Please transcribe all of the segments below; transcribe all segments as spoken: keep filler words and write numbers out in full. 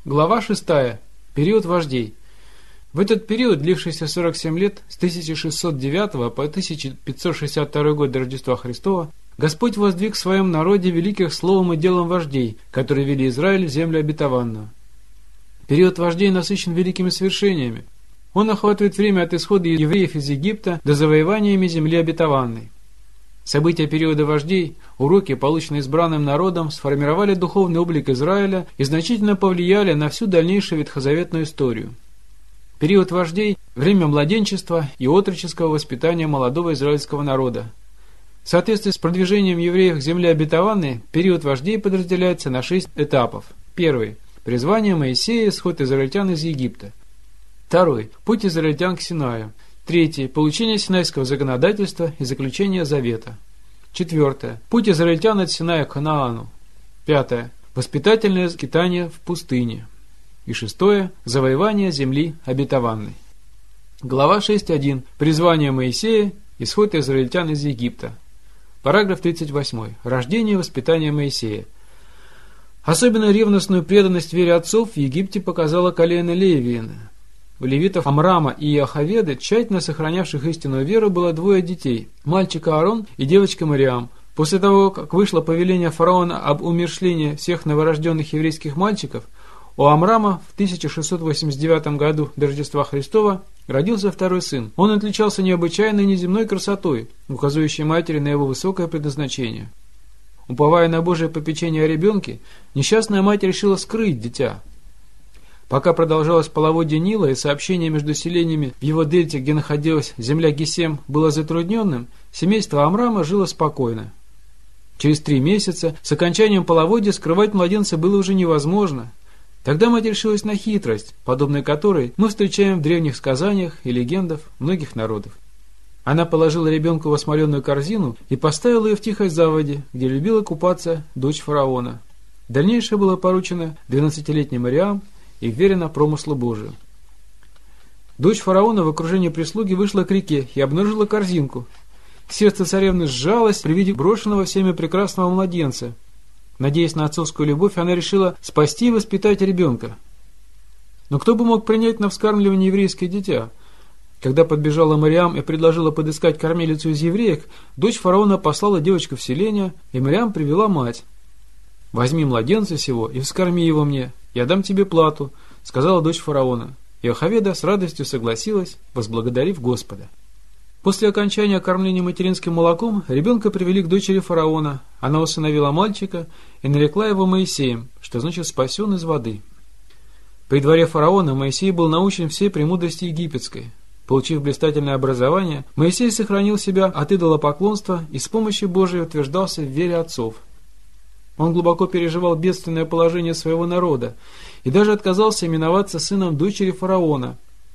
Глава шестая. Период вождей. В этот период, длившийся сорок семь лет, с тысяча шестьсот девятого по тысяча пятьсот шестьдесят второй год до Рождества Христова, Господь воздвиг в своем народе великих словом и делом вождей, которые вели Израиль в землю обетованную. Период вождей насыщен великими свершениями. Он охватывает время от исхода евреев из Египта до завоевания ими земли обетованной. События периода вождей, уроки, полученные избранным народом, сформировали духовный облик Израиля и значительно повлияли на всю дальнейшую ветхозаветную историю. Период вождей – время младенчества и отроческого воспитания молодого израильского народа. В соответствии с продвижением евреев к земле обетованной, период вождей подразделяется на шесть этапов. Первый – призвание Моисея, исход израильтян из Египта. Второй – путь израильтян к Синаю. Третий – получение Синайского законодательства и заключение завета. Четвертое – путь израильтян от Синая к Ханаану. Пятое – воспитательное скитание в пустыне. И шестое – завоевание земли обетованной. Глава шесть точка один. Призвание Моисея, исход израильтян из Египта. Параграф тридцать восемь. Рождение и воспитание Моисея. Особенно ревностную преданность вере отцов в Египте показала колено Левиина. У левитов Амрама и Иохаведы, тщательно сохранявших истинную веру, было двое детей – мальчик Аарон и девочка Мириам. После того, как вышло повеление фараона об умерщвлении всех новорожденных еврейских мальчиков, у Амрама в тысяча шестьсот восемьдесят девятом году до Рождества Христова родился второй сын. Он отличался необычайной неземной красотой, указывающей матери на его высокое предназначение. Уповая на Божие попечение о ребенке, несчастная мать решила скрыть дитя. Пока продолжалось половодье Нила и сообщение между селениями в его дельте, где находилась земля Гесем, было затрудненным, семейство Амрама жило спокойно. Через три месяца с окончанием половодья скрывать младенца было уже невозможно. Тогда мать решилась на хитрость, подобной которой мы встречаем в древних сказаниях и легендах многих народов. Она положила ребенка в осмоленную корзину и поставила ее в тихой заводе, где любила купаться дочь фараона. Дальнейшее было поручено двенадцатилетней Мириам и вверено промыслу Божию. Дочь фараона в окружении прислуги вышла к реке и обнаружила корзинку. Сердце царевны сжалось при виде брошенного всеми прекрасного младенца. Надеясь на отцовскую любовь, она решила спасти и воспитать ребенка. Но кто бы мог принять на вскармливание еврейское дитя? Когда подбежала Мириам и предложила подыскать кормилицу из евреек, дочь фараона послала девочку в селение, и Мириам привела мать. «Возьми младенца сего и вскорми его мне, я дам тебе плату», — сказала дочь фараона. Иохаведа с радостью согласилась, возблагодарив Господа. После окончания кормления материнским молоком ребенка привели к дочери фараона. Она усыновила мальчика и нарекла его Моисеем, что значит «спасен из воды». При дворе фараона Моисей был научен всей премудрости египетской. Получив блистательное образование, Моисей сохранил себя от идолопоклонства и с помощью Божией утверждался в вере отцов. Он глубоко переживал бедственное положение своего народа и даже отказался именоваться сыном дочери фараона.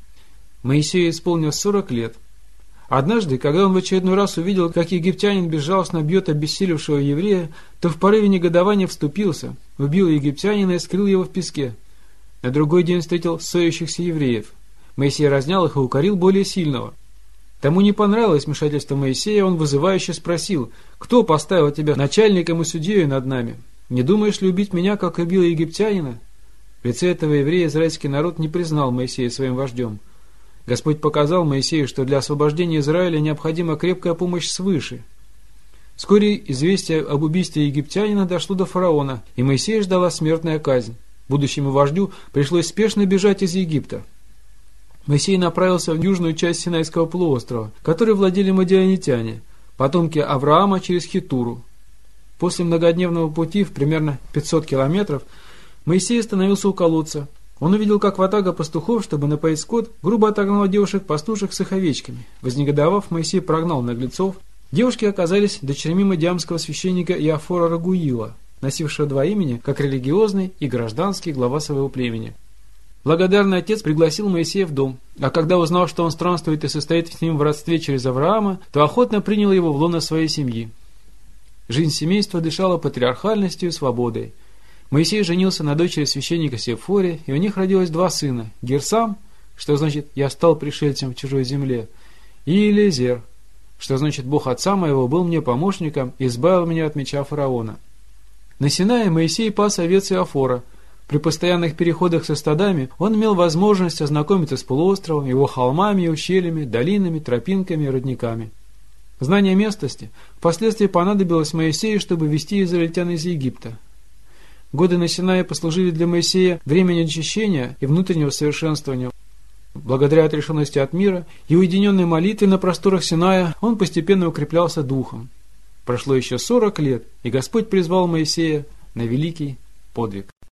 Моисею исполнилось сорок лет. Однажды, когда он в очередной раз увидел, как египтянин безжалостно бьет обессилевшего еврея, то в порыве негодования вступился, убил египтянина и скрыл его в песке. На другой день встретил ссорящихся евреев. Моисей разнял их и укорил более сильного. Тому не понравилось вмешательство Моисея, он вызывающе спросил: «Кто поставил тебя начальником и судьей над нами? Не думаешь ли убить меня, как убил египтянина?» В лице этого еврея израильский народ не признал Моисея своим вождем. Господь показал Моисею, что для освобождения Израиля необходима крепкая помощь свыше. Вскоре известие об убийстве египтянина дошло до фараона, и Моисея ждала смертная казнь. Будущему вождю пришлось спешно бежать из Египта. Моисей направился в южную часть Синайского полуострова, которой владели мадианитяне, потомки Авраама через Хитуру. После многодневного пути в примерно пятьсот километров Моисей остановился у колодца. Он увидел, как ватага пастухов, чтобы напоить скот, грубо отогнала девушек-пастушек с их овечками. Вознегодовав, Моисей прогнал наглецов. Девушки оказались дочерьми мадиамского священника Иофора Рагуила, носившего два имени, как религиозный и гражданский глава своего племени. Благодарный отец пригласил Моисея в дом, а когда узнал, что он странствует и состоит с ним в родстве через Авраама, то охотно принял его в лоно своей семьи. Жизнь семейства дышала патриархальностью и свободой. Моисей женился на дочери священника Сепфоре, и у них родилось два сына – Герсам, что значит «я стал пришельцем в чужой земле», и Елизер, что значит «Бог отца моего был мне помощником и избавил меня от меча фараона». На Синае Моисей пас овец Иофора. При постоянных переходах со стадами он имел возможность ознакомиться с полуостровом, его холмами и ущельями, долинами, тропинками и родниками. Знание местности впоследствии понадобилось Моисею, чтобы вести израильтян из Египта. Годы на Синае послужили для Моисея временем очищения и внутреннего совершенствования. Благодаря отрешенности от мира и уединенной молитве на просторах Синая он постепенно укреплялся духом. Прошло еще сорок лет, и Господь призвал Моисея на великий подвиг.